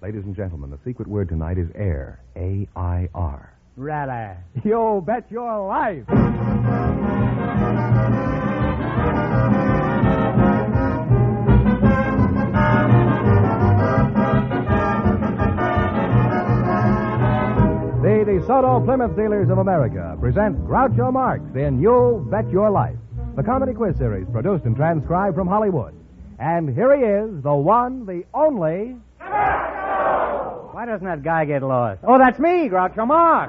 Ladies and gentlemen, the secret word tonight is air. A-I-R. Rather. You bet your life. The DeSoto Plymouth Dealers of America present Groucho Marx in You Bet Your Life, the comedy quiz series produced and transcribed from Hollywood. And here he is, the one, the only... Why doesn't that guy get lost? Oh, that's me, Groucho Marx.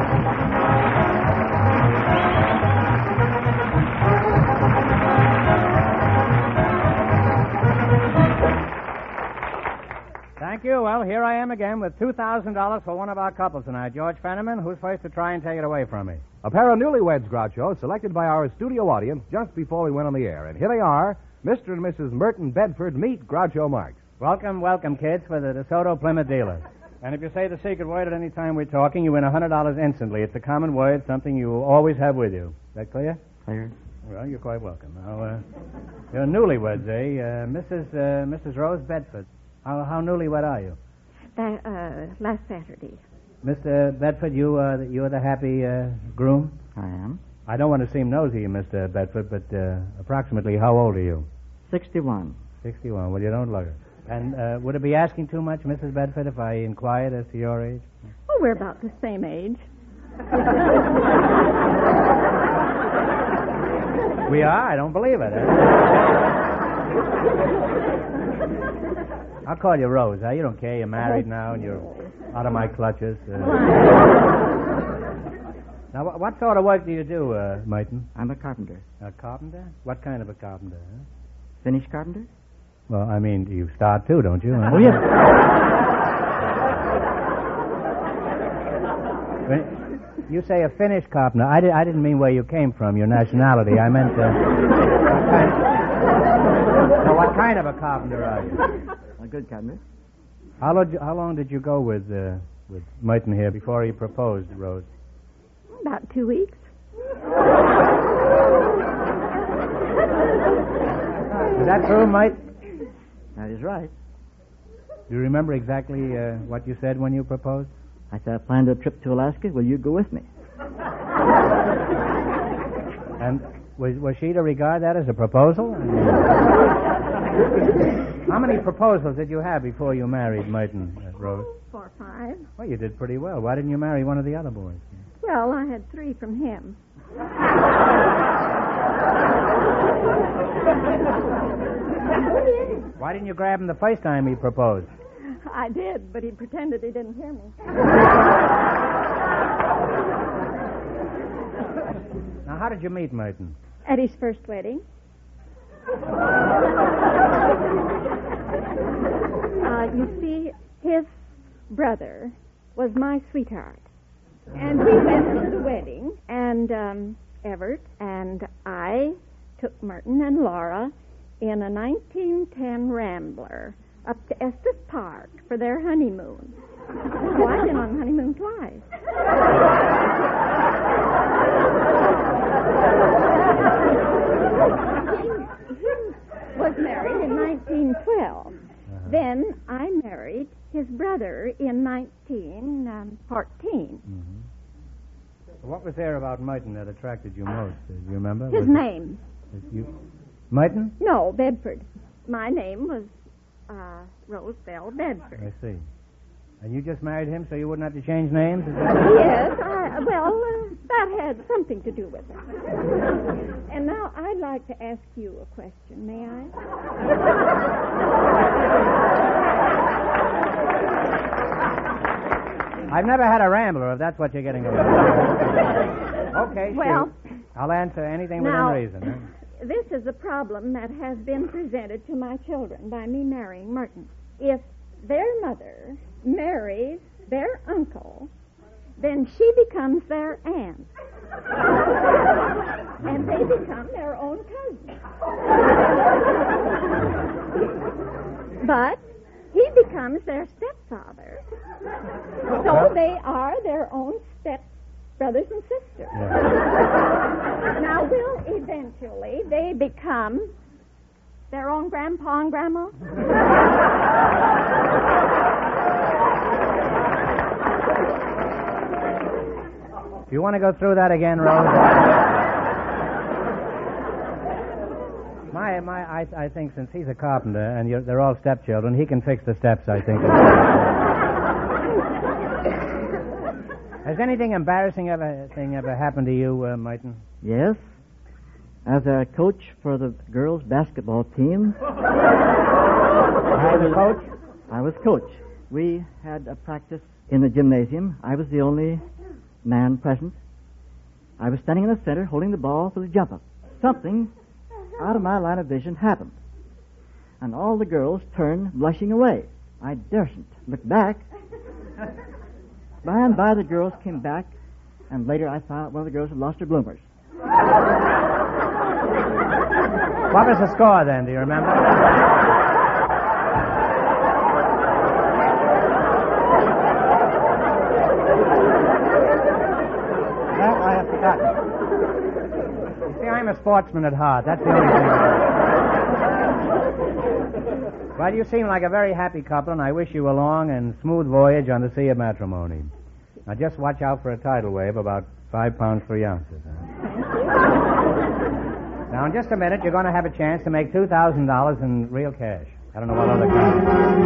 Thank you. Well, here I am again with $2,000 for one of our couples tonight. George Fenneman, who's first to try and take it away from me? A pair of newlyweds, Groucho, selected by our studio audience just before we went on the air. And here they are, Mr. and Mrs. Merton Bedford. Meet Groucho Marx. Welcome, welcome, kids, for the DeSoto Plymouth Dealers. And if you say the secret word at any time we're talking, you win $100 instantly. It's a common word, something you always have with you. Is that clear? Clear. Well, you're quite welcome. Now, you're newlyweds, eh? Mrs. Rose Bedford. How newlywed are you? Last Saturday. Mr. Bedford, you are the happy groom? I am. I don't want to seem nosy, Mr. Bedford, but approximately how old are you? 61. 61. Well, you don't look it. And would it be asking too much, Mrs. Bedford, if I inquired as to your age? Oh, we're about the same age. We are? I don't believe it. I'll call you Rose. You don't care. You're married now, and you're out of my clutches. Now, what sort of work do you do, Merton? I'm a carpenter. A carpenter? What kind of a carpenter? Huh? Finish carpenter? Well, I mean, you start too, don't you? Oh, yes. When you say a Finnish carpenter, I didn't mean where you came from, your nationality. I meant, what kind of a carpenter are you? A good carpenter. How long did you go with Merton here before he proposed, Rose? About 2 weeks. Is that true, Mike? That is right. Do you remember exactly what you said when you proposed? I said I planned a trip to Alaska. Will you go with me? And was she to regard that as a proposal? How many proposals did you have before you married Merton, Rose? 4 or 5. Well, you did pretty well. Why didn't you marry one of the other boys? Well, I had 3 from him. Why didn't you grab him the first time he proposed? I did, but he pretended he didn't hear me. Now, how did you meet Merton? At his first wedding. You see, his brother was my sweetheart. And we went to the wedding, and Everett and I took Merton and Laura in a 1910 Rambler up to Estes Park for their honeymoon. Oh, I've been on honeymoon twice. He was married in 1912. Then I married his brother in 1914. What was there about Merton that attracted you most? Do you remember? His name. Merton? No, Bedford. My name was Rose Bell Bedford. I see. And you just married him so you wouldn't have to change names? Yes, that had something to do with it. And now I'd like to ask you a question, may I? I've never had a Rambler, if that's what you're getting at. Okay, well, shoot. I'll answer anything now, within reason. Huh? This is a problem that has been presented to my children by me marrying Merton. If their mother marries their uncle, then she becomes their aunt. And they become their own cousins. But he becomes their stepfather. So they are their own stepbrothers and sisters. Yeah. Now, will eventually they become their own grandpa and grandma? Do you want to go through that again, Rose? I think since he's a carpenter and they're all stepchildren, he can fix the steps, I think. Has anything embarrassing ever happened to you, Martin? Yes. As a coach for the girls' basketball team. I was a coach? I was coach. We had a practice in the gymnasium. I was the only man present. I was standing in the center holding the ball for the jump up. Something out of my line of vision happened. And all the girls turned blushing away. I daren't look back. By and by the girls came back, and later I found out one of the girls had lost her bloomers. What was the score then? Do you remember? That I have forgotten. You see, I'm a sportsman at heart. That's the only thing. Well, you seem like a very happy couple, and I wish you a long and smooth voyage on the sea of matrimony. Now, just watch out for a tidal wave about 5 pounds 3 ounces. Now, in just a minute, you're going to have a chance to make $2,000 in real cash. I don't know what other kind.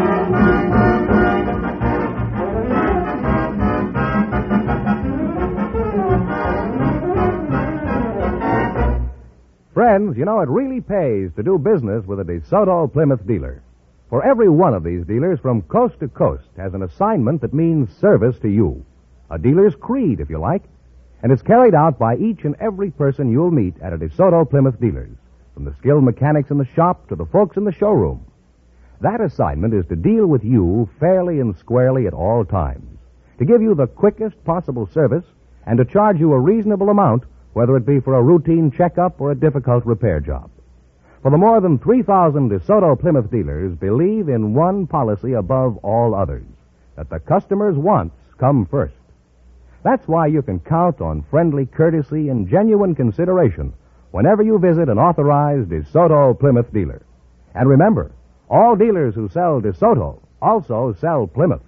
Friends, you know it really pays to do business with a DeSoto Plymouth dealer. For every one of these dealers from coast to coast has an assignment that means service to you. A dealer's creed, if you like. And it's carried out by each and every person you'll meet at a DeSoto Plymouth dealer's, from the skilled mechanics in the shop to the folks in the showroom. That assignment is to deal with you fairly and squarely at all times, to give you the quickest possible service, and to charge you a reasonable amount, whether it be for a routine checkup or a difficult repair job. For the more than 3,000 DeSoto Plymouth dealers believe in one policy above all others, that the customer's wants come first. That's why you can count on friendly courtesy and genuine consideration whenever you visit an authorized DeSoto Plymouth dealer. And remember, all dealers who sell DeSoto also sell Plymouth.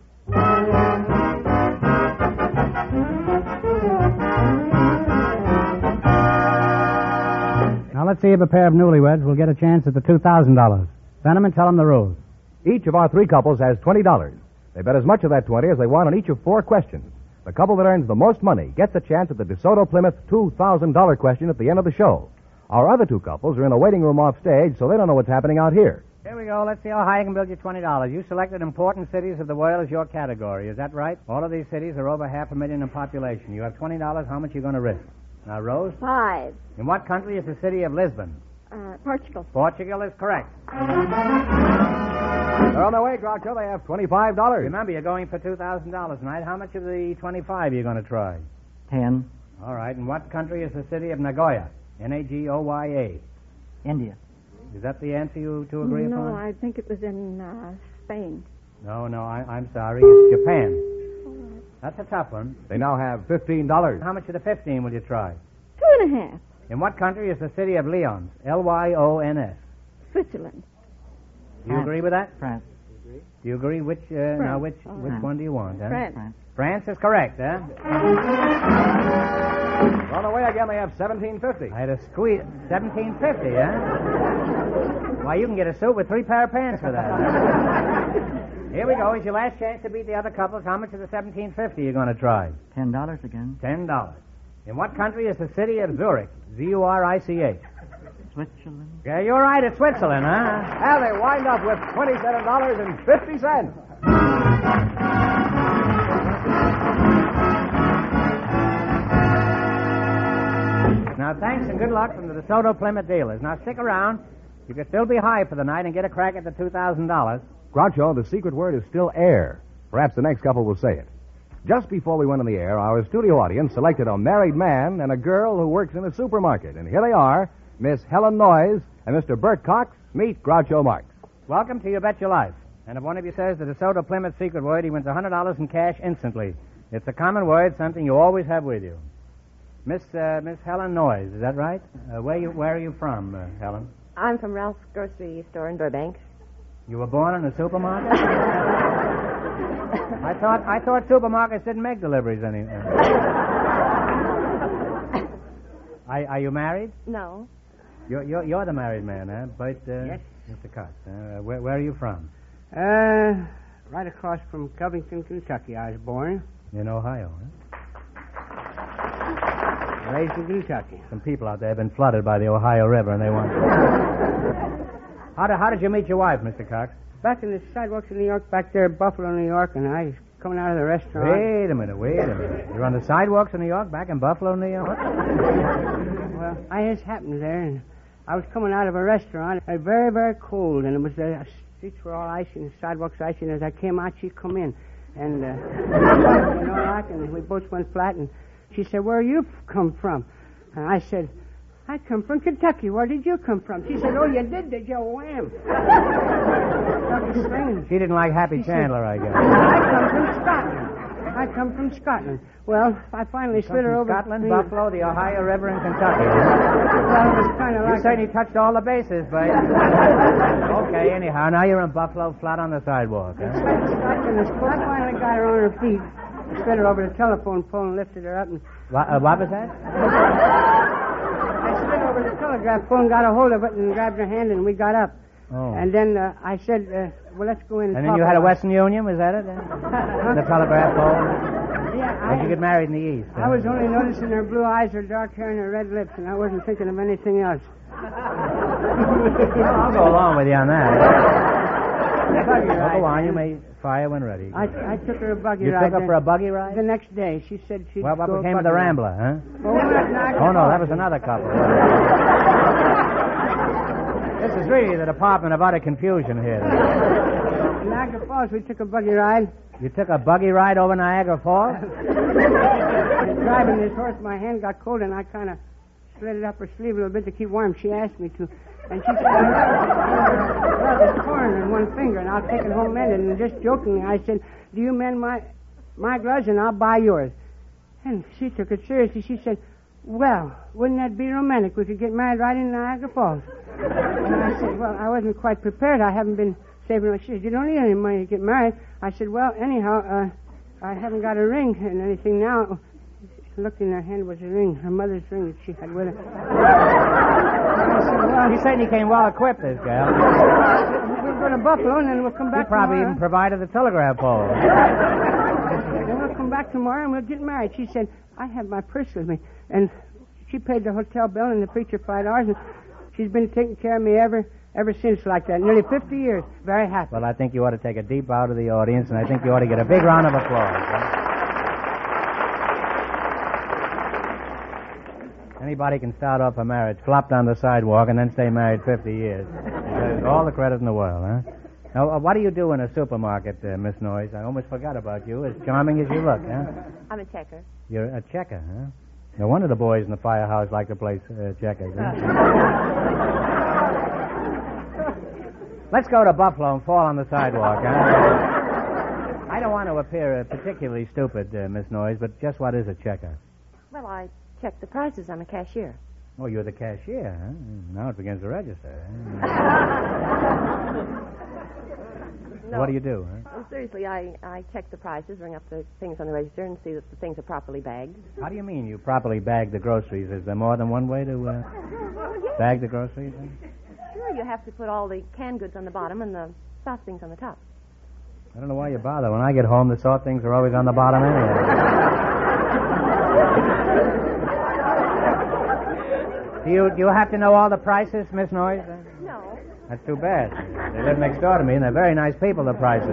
Now, let's see if a pair of newlyweds will get a chance at the $2,000. Send them and tell them the rules. Each of our 3 couples has $20. They bet as much of that 20 as they want on each of 4 questions. The couple that earns the most money gets a chance at the DeSoto Plymouth $2,000 question at the end of the show. Our other 2 couples are in a waiting room off stage, so they don't know what's happening out here. Here we go. Let's see how high I can build you $20. You selected important cities of the world as your category. Is that right? All of these cities are over 500,000 in population. You have $20. How much are you going to risk? Now, Rose? 5. In what country is the city of Lisbon? Portugal. Portugal is correct. They're on their way, Groucho. They have $25. Remember, you're going for $2,000 tonight. How much of the 25 are you going to try? 10. All right. In what country is the city of Nagoya? Nagoya. India. Is that the answer you two agree upon? No, I think it was in Spain. No, I'm sorry. It's Japan. That's a tough one. They now have $15. How much of the 15 will you try? 2.5. In what country is the city of Lyons? Lyons. Switzerland. Do you agree with that? France. Do you agree? Which one do you want? Huh? France. France is correct, huh? On the way again, they have $17.50. I had a squeeze. $17.50, huh? Why, you can get a suit with 3 pair of pants for that. Here we go. It's your last chance to beat the other couples. How much of the $17.50 you're going to try? $10 again. $10. In what country is the city of Zurich? Zurich. Switzerland. Yeah, you're right. It's Switzerland, huh? And they wind up with $27.50. Now, thanks and good luck from the DeSoto Plymouth dealers. Now, stick around. You can still be high for the night and get a crack at the $2,000. Groucho, the secret word is still air. Perhaps the next couple will say it. Just before we went on the air, our studio audience selected a married man and a girl who works in a supermarket. And here they are, Miss Helen Noyes and Mr. Bert Cox. Meet Groucho Marx. Welcome to You Bet Your Life. And if one of you says the DeSoto Plymouth secret word, he wins $100 in cash instantly. It's a common word, something you always have with you. Miss Helen Noyes, is that right? Where are you from, Helen? I'm from Ralph's grocery store in Burbank. You were born in a supermarket? I thought supermarkets didn't make deliveries anymore. Are you married? No. You're the married man, huh? But, Yes. Mr. Cox, where are you from? Right across from Covington, Kentucky, I was born. In Ohio, huh? Raised in Kentucky. Some people out there have been flooded by the Ohio River, and they want... How did you meet your wife, Mr. Cox? Back in the sidewalks of New York, back there, Buffalo, New York, and I was coming out of the restaurant. Wait a minute. You're on the sidewalks of New York, back in Buffalo, New York? Well, I just happened there, and I was coming out of a restaurant. It was very, very cold, and it was the streets were all icy and the sidewalks icy. And as I came out, she come in, and and we both went flat. And she said, "Where you come from?" And I said, "I come from Kentucky. Where did you come from?" She said, "Oh, you did you? Wham!" She didn't like Happy Chandler, I guess. I come from Scotland. Well, I finally slid her over. Scotland, Buffalo, the Ohio River, and Kentucky. Well, it was kind of like... You certainly touched all the bases, but... Okay, anyhow, now you're in Buffalo, flat on the sidewalk. Huh? Scotland is cool. I finally got her on her feet. Slid her over the telephone pole and lifted her up. And... What was that? I slid over the telegraph pole and got a hold of it and grabbed her hand, and we got up. Oh. And then I said, well, let's go in and then talk you had a about Western Union, was that it? The telegraph pole? Yeah, Did you get married in the East? I was only noticing her blue eyes, her dark hair, and her red lips, and I wasn't thinking of anything else. Well, I'll go along with you on that. Well, go on, you may fire when ready. I took her a buggy You ride. took her for a buggy ride? The next day. She said she'd Well, what go became of the buggy Rambler, huh? Well, Oh, no, that was another couple. This is really the Department of Utter Confusion here. Niagara Falls, we took a buggy ride. You took a buggy ride over Niagara Falls? Driving this horse, my hand got cold, and I kind of slid it up her sleeve a little bit to keep warm. She asked me to. And she said, I have a corn in one finger, and I'll take it home mended. And just jokingly, I said, do you mend my gloves, and I'll buy yours. And she took it seriously. She said, well, wouldn't that be romantic? We could get married right in Niagara Falls. And I said, well, I wasn't quite prepared. I haven't been saving much. She said, you don't need any money to get married. I said, well, anyhow, I haven't got a ring and anything now. She looked in her hand was a ring, her mother's ring that she had with her. I said, well, He certainly came well equipped, this gal. we'll go to Buffalo and then we'll come back He probably tomorrow. even provided the telegraph pole. Then we'll come back tomorrow and we'll get married. She said, I have my purse with me. And she paid the hotel bill and the preacher $5. And she's been taking care of me ever since like that. Nearly 50 years. Very happy. Well, I think you ought to take a deep bow to the audience, and I think you ought to get a big round of applause. Huh? Anybody can start off a marriage, flop down the sidewalk, and then stay married 50 years. There's all the credit in the world, huh? Now, what do you do in a supermarket, Miss Noyes? I almost forgot about you, as charming as you look, huh? I'm a checker. You're a checker, huh? No wonder the boys in the firehouse like to play checkers, huh? Let's go to Buffalo and fall on the sidewalk, huh? I don't want to appear particularly stupid, Miss Noyes, but just what is a checker? Well, I check the prices. I'm a cashier. Oh, you're the cashier, huh? Now it begins to register. Huh? No. What do you do, huh? Well, seriously, I check the prices, ring up the things on the register, and see that the things are properly bagged. How do you mean you properly bag the groceries? Is there more than one way to bag the groceries? Huh? Sure, you have to put all the canned goods on the bottom and the soft things on the top. I don't know why you bother. When I get home, the soft things are always on the bottom anyway. Do you have to know all the prices, Miss Noyes? No. That's too bad. They live next door to me, and they're very nice people, the prices.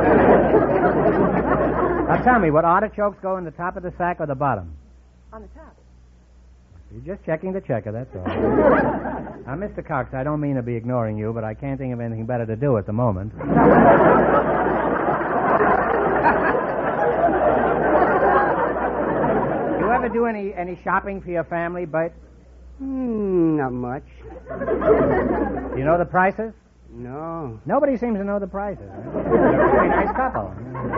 Now tell me, would artichokes go in the top of the sack or the bottom? On the top. You're just checking the checker, that's all. Now, Mr. Cox, I don't mean to be ignoring you, but I can't think of anything better to do at the moment. You ever do any shopping for your family, Bert? Not much. Do you know the prices? No. Nobody seems to know the prices. Huh? They're a very nice couple.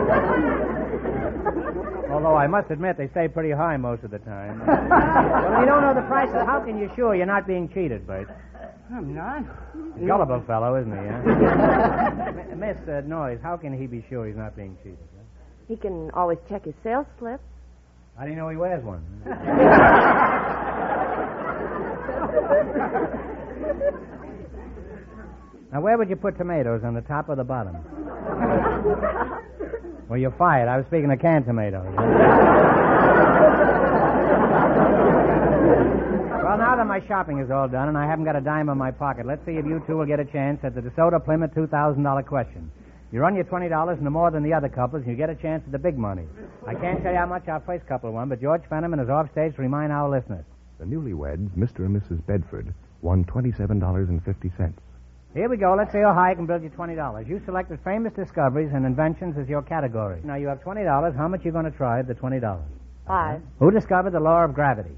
Although I must admit they stay pretty high most of the time. Well, if you don't know the prices, how can you sure you're not being cheated, Bert? I'm not. Gullible fellow, isn't he? Huh? Miss Noyes, how can he be sure he's not being cheated? Huh? He can always check his sales slip. How do you know he wears one? Now, where would you put tomatoes, on the top or the bottom? Well, you're fired. I was speaking of canned tomatoes. Well, now that my shopping is all done and I haven't got a dime in my pocket, let's see if you two will get a chance at the DeSoto Plymouth $2,000 question. You run your $20 into more than the other couples, and you get a chance at the big money. I can't tell you how much our first couple won, but George Fenneman is off stage to remind our listeners. The newlyweds, Mr. and Mrs. Bedford, won $27.50. Here we go. Let's see how high I can build you $20. You selected famous discoveries and inventions as your category. Now, you have $20. How much are you going to try at the $20? 5. Who discovered the law of gravity?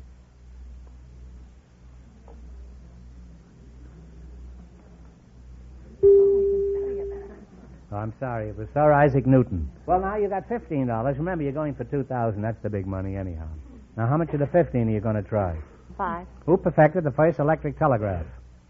Oh, I'm sorry. It was Sir Isaac Newton. Well, now you got $15. Remember, you're going for $2,000. That's the big money anyhow. Now, how much of the 15 are you going to try? 5. Who perfected the first electric telegraph?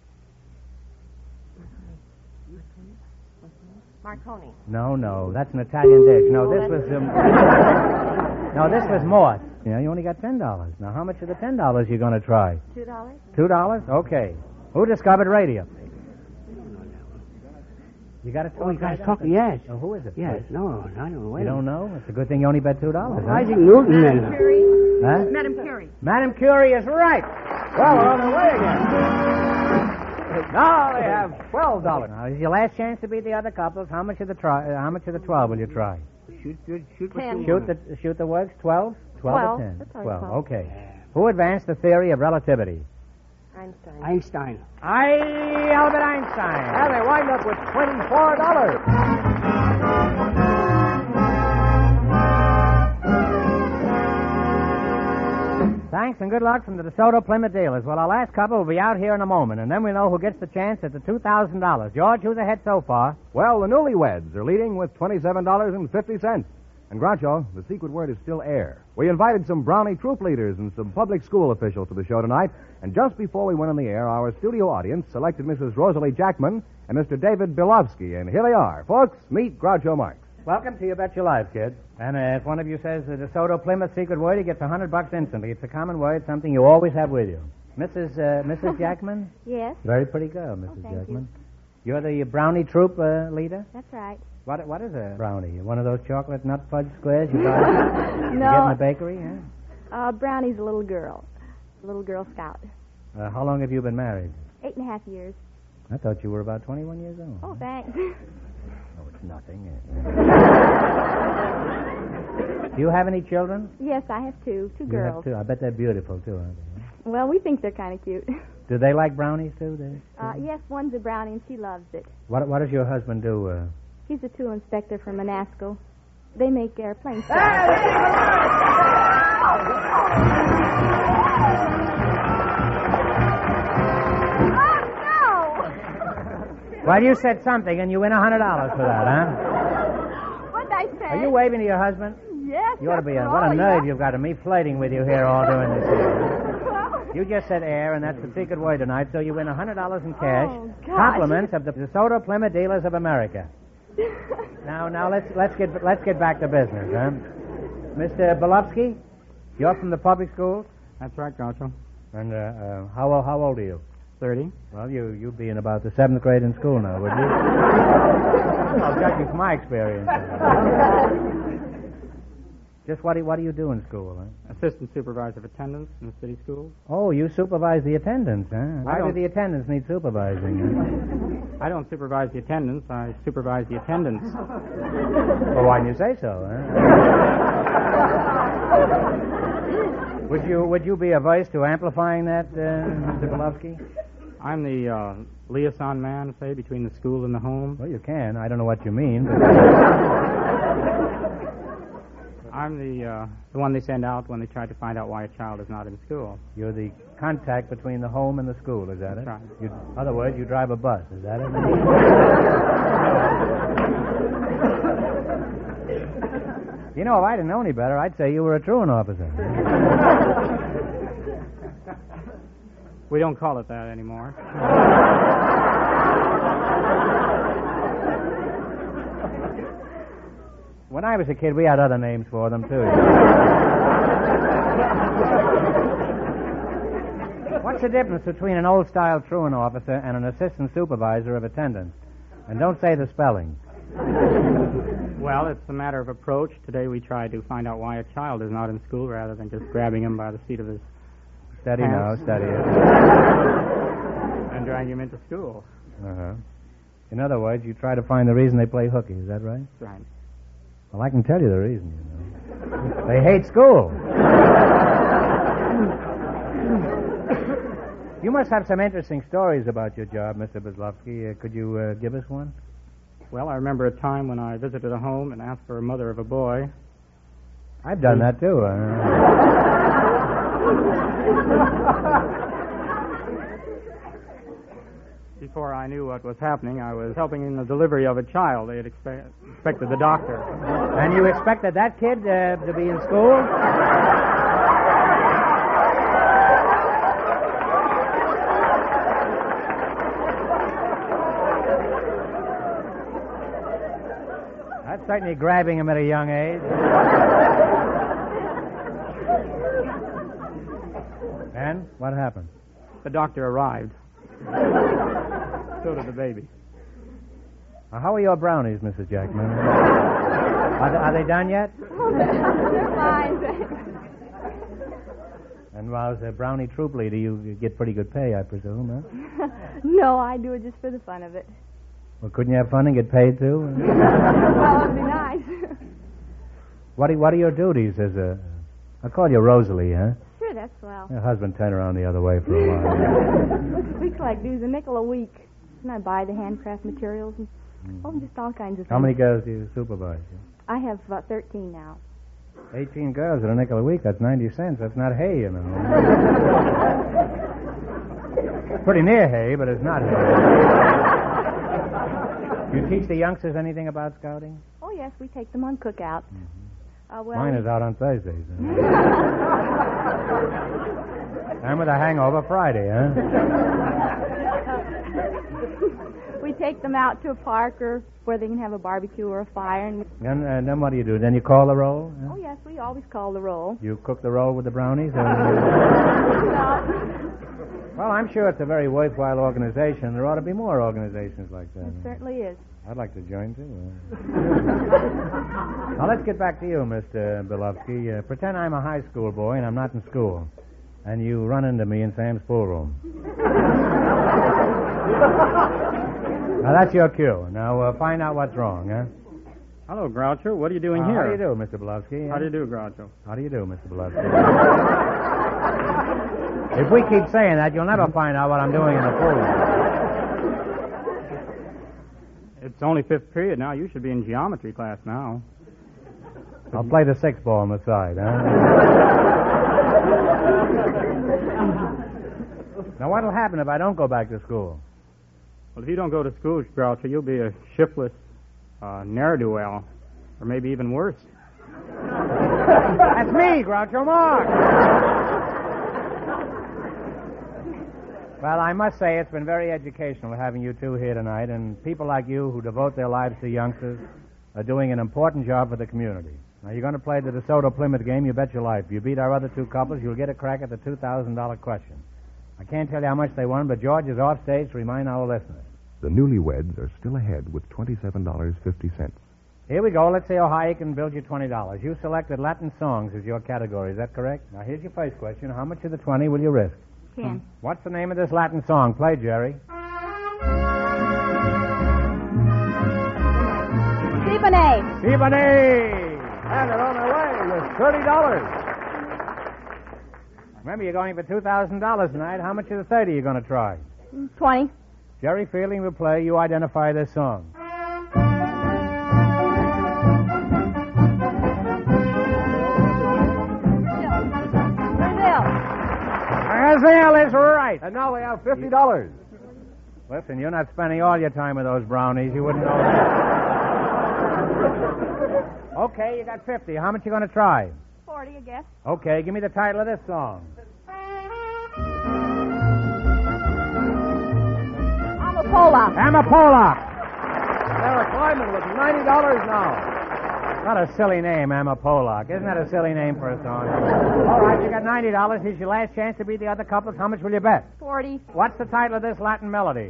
Marconi. No. That's an Italian dish. No, this was... no, this was Morse. You know, you only got $10. Now, how much of the $10 you going to try? $2. $2? Okay. Who discovered radio? You got it? Oh, you guys talking? Yes. Oh, who is it? Yes. No, I don't know. You don't know? It's a good thing you only bet $2. Huh? Isaac Newton, then. Huh? Madame Curie. Madame Curie is right. Well, we're on the way again. Now they have $12. Now, is your last chance to beat the other couples. How much of the 12 will you try? Shoot 10. Shoot the works. 12? 12 or 10? That's all 12. 12. Okay. Who advanced the theory of relativity? Einstein. Albert Einstein. And they wind up with $24. Thanks and good luck from the DeSoto Plymouth dealers. Well, our last couple will be out here in a moment, and then we'll know who gets the chance at the $2,000. George, who's ahead so far? Well, the newlyweds are leading with $27.50. And Groucho, the secret word is still air. We invited some Brownie troop leaders and some public school officials to the show tonight, and just before we went on the air, our studio audience selected Mrs. Rosalie Jackman and Mr. David Bilovsky, and here they are. Folks, meet Groucho Marx. Welcome to You Bet Your Life, kid. And if one of you says the DeSoto Plymouth secret word, he gets $100 instantly. It's a common word, something you always have with you. Mrs. Jackman? Yes, Very pretty girl, Mrs. thank Jackman. You're the Brownie troop leader? that's right. What is a brownie? One of those chocolate nut fudge squares you buy you get in No, the bakery? Huh? Brownie's a little girl scout. How long have you been married? 8.5 years. I thought you were about 21 years old. Oh, thanks. Oh, it's nothing. Do you have any children? Yes, I have two You girls. have two. I bet they're beautiful, too, aren't they? Well, we think they're kind of cute. Do they like brownies, too? Yes, one's a brownie, and she loves it. What does your husband do? He's a tool inspector for Monasco. They make airplanes. Well, you said something, and you win $100 for that, huh? What'd I say? Are you waving to your husband? Yes. You ought to be after what a all, nerve yeah. you've got of me flirting with you here all doing this. You just said air, and that's the secret word tonight, so you win $100 in cash. Oh, gosh. Compliments of the DeSoto Plymouth Dealers of America. Now let's get back to business, huh? Mr. Bilovsky, you're from the public schools? That's right, Groucho. And how old are you? 30. Well, you'd be in about the 7th grade in school now, would you? Well, judging from my experience. Just what do you do in school, huh? Assistant supervisor of attendance in the city schools. Oh, you supervise the attendants, huh? Why do don't- the attendants need supervising? I don't supervise the attendance. I supervise the attendance. Well, why didn't you say so, huh? Would you be averse to amplifying that, Mr. Bilovsky? I'm the liaison man, say, between the school and the home. Well, you can. I don't know what you mean. But... I'm the one they send out when they try to find out why a child is not in school. You're the contact between the home and the school, is that it? That's right. In other words, you drive a bus, is that it? You know, if I didn't know any better, I'd say you were a truant officer. We don't call it that anymore. When I was a kid, we had other names for them, too. What's the difference between an old-style truant officer and an assistant supervisor of attendance? And don't say the spelling. Well, it's a matter of approach. Today we try to find out why a child is not in school rather than just grabbing him by the seat of his Steady pants now, steady it. and dragging him into school. Uh-huh. In other words, you try to find the reason they play hooky. Is that right? Right. Well, I can tell you the reason, you know. They hate school. You must have some interesting stories about your job, Mr. Kozlowski. Could you give us one? Well, I remember a time when I visited a home and asked for a mother of a boy. I've done that, too. Before I knew what was happening, I was helping in the delivery of a child. They had expected the doctor. And you expected that kid to be in school? That's certainly grabbing him at a young age. And what happened? The doctor arrived. So did the baby. How are your brownies, Mrs. Jackman? Are they done yet? They're fine, thanks. And as a brownie troop leader, you get pretty good pay, I presume, huh? No, I do it just for the fun of it. Well, couldn't you have fun and get paid, too? Well, it'd be nice. What are your duties as a... I'll call you Rosalie, huh? Sure, that's swell. Your husband turned around the other way for a while. We collect dues a nickel a week. And I buy the handcraft materials and just all kinds of things. How many girls do you supervise? I have 13 now. 18 girls at a nickel a week. That's 90 cents. That's not hay, you know. Pretty near hay, but it's not hay. You teach the youngsters anything about scouting? Oh, yes, we take them on cookouts. Mine is out on Thursdays. And with a hangover Friday, huh? We take them out to a park or where they can have a barbecue or a fire. And Then what do you do? Then you call the roll? Huh? oh, yes, we always call the roll. You cook the roll with the brownies? Or... Well, I'm sure it's a very worthwhile organization. There ought to be more organizations like that. It certainly is. I'd like to join, too. Now, let's get back to you, Mr. Bilovsky. Pretend I'm a high school boy and I'm not in school. And you run into me in Sam's pool room. Now, that's your cue. Now, find out what's wrong, huh? Hello, Groucho. What are you doing here? How do you do, Mr. Bilovsky? How do you do, Groucho? How do you do, Mr. Bilovsky? If we keep saying that, you'll never find out what I'm doing in the pool room. It's only fifth period now. You should be in geometry class now. I'll play the six ball on the side, huh? Now, what'll happen if I don't go back to school? Well, if you don't go to school, Groucho, you'll be a shiftless ne'er-do-well, or maybe even worse. That's me, Groucho Marx. Well, I must say it's been very educational having you two here tonight, and people like you who devote their lives to youngsters are doing an important job for the community. Now, you're going to play the DeSoto Plymouth game, you bet your life. If you beat our other two couples, you'll get a crack at the $2,000 question. I can't tell you how much they won, but George is off stage to remind our listeners. The newlyweds are still ahead with $27.50. Here we go. Let's see how high you can build your $20. You selected Latin songs as your category. Is that correct? Now, here's your first question. How much of the 20 will you risk? 10. What's the name of this Latin song? Play, Jerry. Siboney. Siboney! And they're on their way with $30. Remember, you're going for $2,000 tonight. How much of the 30 are you going to try? 20. Jerry Fielding will play. You identify this song. Brazil is right. And now we have $50. Listen, you're not spending all your time with those brownies. You wouldn't know that. Okay, you got 50. How much you going to try? 40, I guess. Okay, give me the title of this song. Amapola. Amapola. Sarah Kleiman with $90 now. What a silly name, Emma Pollock. Isn't that a silly name for a song? All right, you got $90. Here's your last chance to beat the other couples. How much will you bet? 40. What's the title of this Latin melody?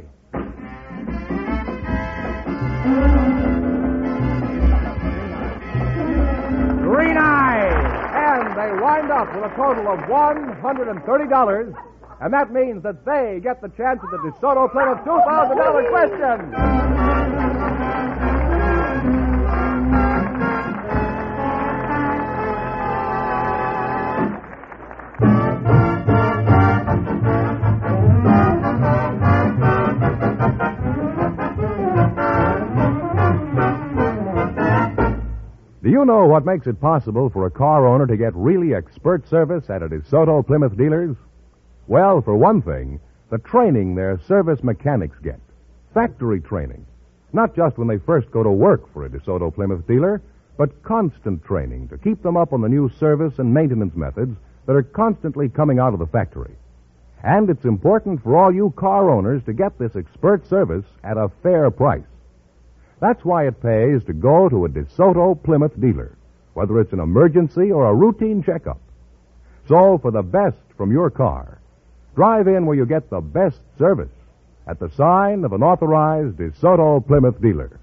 Green Eyes. And they wind up with a total of $130. And that means that they get the chance at the DeSoto Plymouth $2,000 question. Do you know what makes it possible for a car owner to get really expert service at a DeSoto Plymouth dealers? Well, for one thing, the training their service mechanics get. Factory training. Not just when they first go to work for a DeSoto Plymouth dealer, but constant training to keep them up on the new service and maintenance methods that are constantly coming out of the factory. And it's important for all you car owners to get this expert service at a fair price. That's why it pays to go to a DeSoto Plymouth dealer, whether it's an emergency or a routine checkup. So, for the best from your car, drive in where you get the best service at the sign of an authorized DeSoto Plymouth dealer.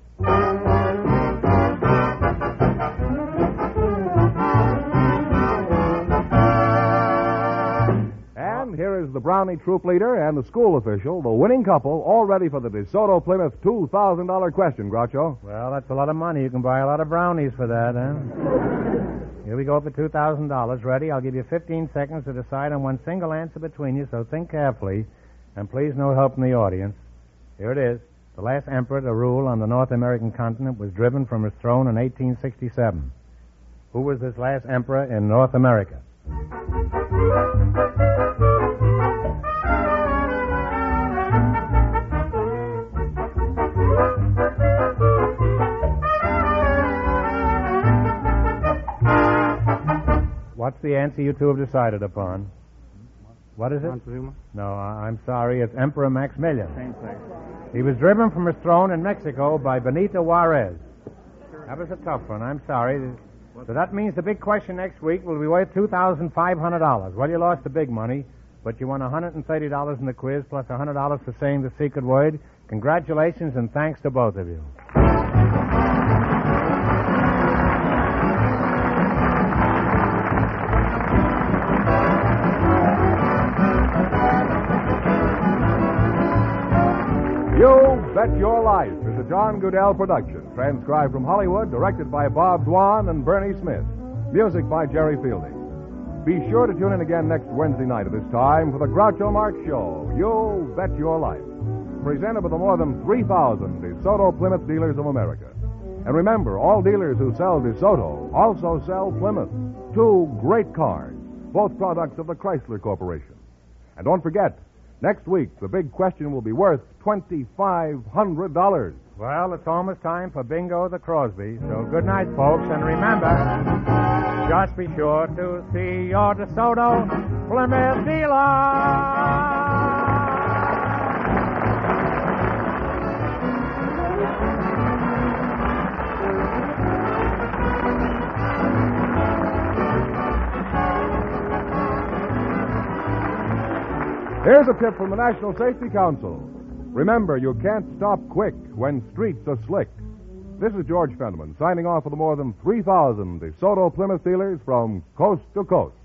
And here is the Brownie troop leader and the school official, the winning couple, all ready for the DeSoto Plymouth $2,000 question, Groucho. Well, that's a lot of money. You can buy a lot of brownies for that, huh? Here we go for $2,000. Ready? I'll give you 15 seconds to decide on one single answer between you, so think carefully. And please no help from the audience. Here it is. The last emperor to rule on the North American continent was driven from his throne in 1867. Who was this last emperor in North America? What's the answer you two have decided upon? What is it? Montezuma? No, I'm sorry. It's Emperor Maximilian. Same place. He was driven from his throne in Mexico by Benito Juarez. That was a tough one. I'm sorry. So that means the big question next week will be worth $2,500. Well, you lost the big money, but you won $130 in the quiz plus $100 for saying the secret word. Congratulations and thanks to both of you. You Bet Your Life is a John Goodell production, transcribed from Hollywood, directed by Bob Dwan and Bernie Smith. Music by Jerry Fielding. Be sure to tune in again next Wednesday night at this time for the Groucho Marx Show, You Bet Your Life, presented by the more than 3,000 DeSoto Plymouth dealers of America. And remember, all dealers who sell DeSoto also sell Plymouth, two great cars, both products of the Chrysler Corporation. And don't forget, next week, the big question will be worth $2,500. Well, it's almost time for Bingo the Crosby. So good night, folks. And remember, just be sure to see your DeSoto Plymouth dealer. Here's a tip from the National Safety Council. Remember, you can't stop quick when streets are slick. This is George Fenneman signing off for the more than 3,000 DeSoto Plymouth dealers from coast to coast.